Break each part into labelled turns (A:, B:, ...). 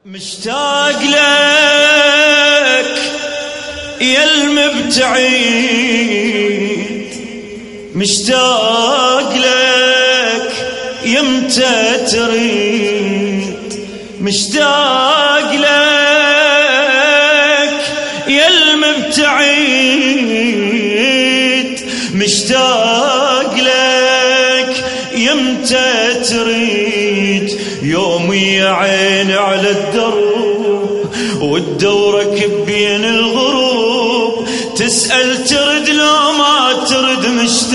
A: مشتاق لك يا المبتعيد، مشتاق لك يمتى تريد، مشتاق لك يا المبتعيد، مشتاق لك يمتى تريد. يومي يا عين على الدرب والدورك بين الغروب، تسأل ترد لو ما ترد،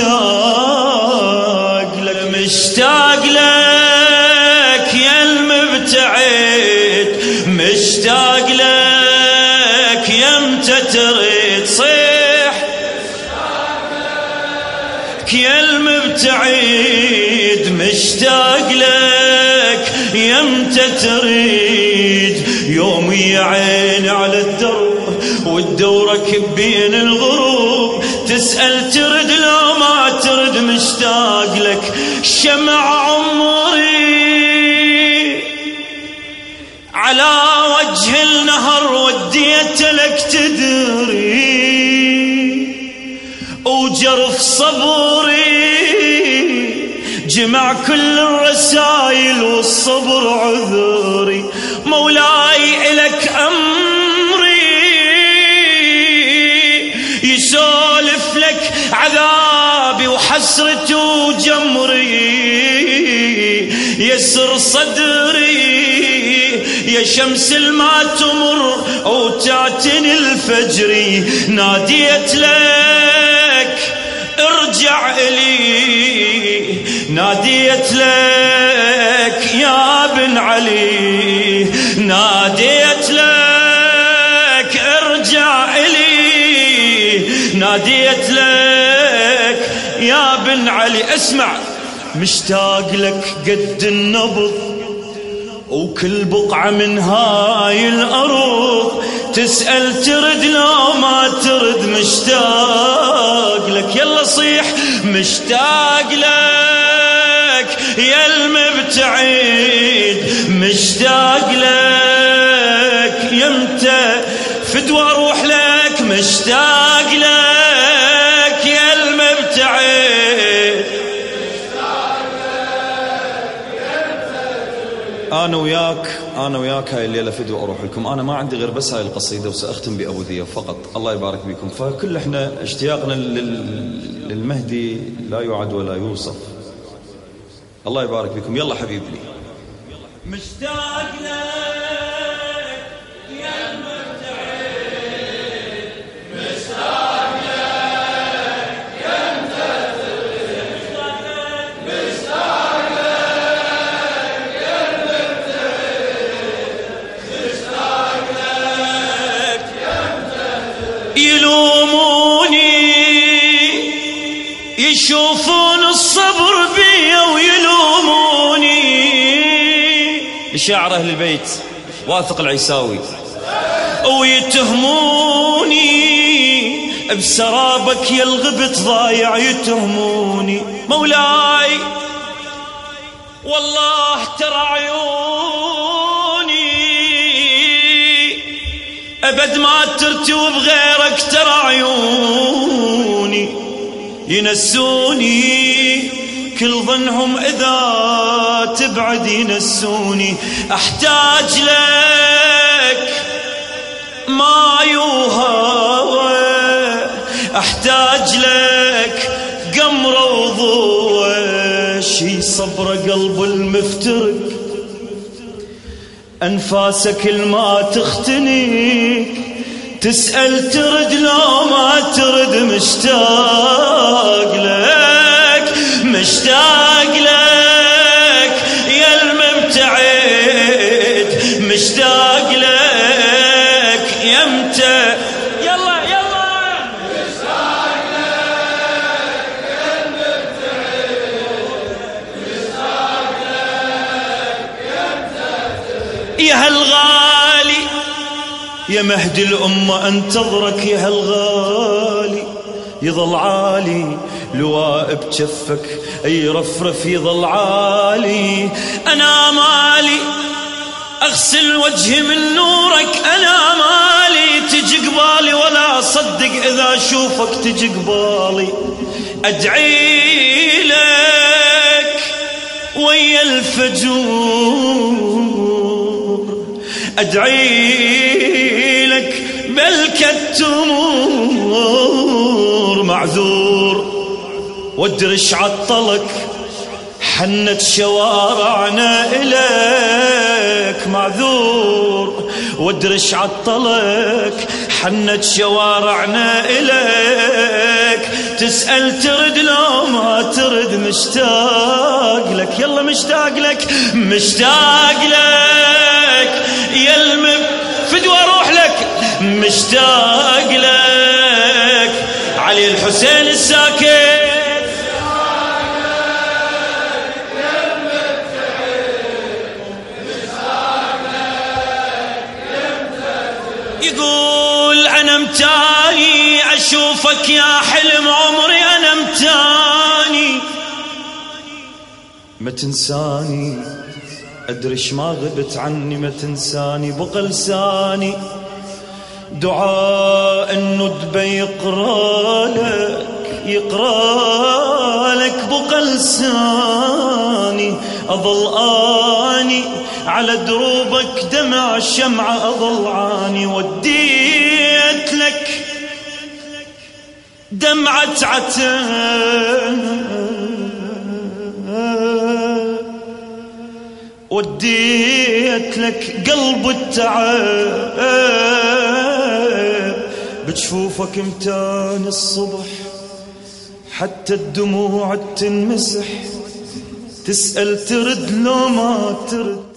A: مشتاق لك مشتاق لك يا المبتعد، مشتاق لك يمتى تريد، صيح مشتاق لك يا المبتعد، مشتاق لك يمتى تريد. يومي يا عين على الدرب والدورك بين الغروب، تسأل ترد لو ما ترد، مشتاق لك شمع عمري على وجه النهر وديت لك تدري، وجرف صبري جمع كل الرسائل والصبر عذري. مولاي إلك أمري يسولف لك عذابي وحسرتي وجمري، يسر صدري يا شمس الما تمر وتعتني الفجري. ناديت لك ارجع إلي، ناديت لك يا بن علي، ناديت لك ارجع إلي، ناديت لك يا بن علي. اسمع مشتاق لك قد النبض وكل بقعة من هاي الأرض، تسأل ترد لو ما ترد، مشتاق لك يلا صيح مشتاق لك يا المبتعد، مشتاق لك يمتى فدوى اروح لك، مشتاق لك يا المبتعد، أنا وياك هاي الليلة فدوى أروح لكم. أنا ما عندي غير بس هاي القصيدة وسأختم بأبو ذياب فقط. الله يبارك بكم. فكل إحنا اشتياقنا للمهدي لا يعد ولا يوصف. الله يبارك بكم. يلا حبيب لي مشتاق لك يا المبتعد، مشتاق لك يمتى تريد، مشتاق يلوموني يشوفون الصبر بي ويلوموني. لشاعر أهل البيت واثق العيساوي، ويتهموني بسرابك يا الغبت ضايع، يتهموني مولاي والله ترى عيوني أبد ما ترتوي بغيرك، ترى عيوني ينسوني كل ظنهم إذا تبعد ينسوني. أحتاج لك ما يوهى، أحتاج لك قمرة وضوء، شي صبر قلب المفترق، أنفاسك الما تختنق، تسأل ترد لو ما ترد، مشتاق لك، مشتاق لك يا المبتعد، مشتاق لك يمتى يلا يلا، مشتاق لك يا المبتعد، مشتاق لك يمتى يا هالغالي يا مهدي الأمة أنتظرك، يا هالغالي يظل عالي لواء بجفك، أي رفرف يظل عالي. أنا مالي أغسل وجهي من نورك أنا مالي، تجي قبالي ولا أصدق إذا أشوفك تجي قبالي. أدعي لك ويا الفجور، أدعي لك بلكة تمور. معذور وادرش عطلك حنت شوارعنا إليك، معذور وادرش عطلك حنت شوارعنا إليك. تسأل ترد لو ما ترد، مشتاق لك يلا مشتاق لك، مشتاق لك يا المفدوى روح لك، مشتاق لك علي الحسين الساكت. يقول أنا متاني أشوفك يا حلم عمري، أنا متاني ما تنساني، أدرش ما غبت عني ما تنساني. بقى لساني دعاء الندبة يقرأ لك، بقى لساني أظل آني على دروبك دمع الشمعة أظل عاني. وديت لك دمعة عتاب، وديت لك قلب التعب. بجفوفك امتاني الصبح حتى الدموع تنمسح، تسأل ترد لو ما ترد.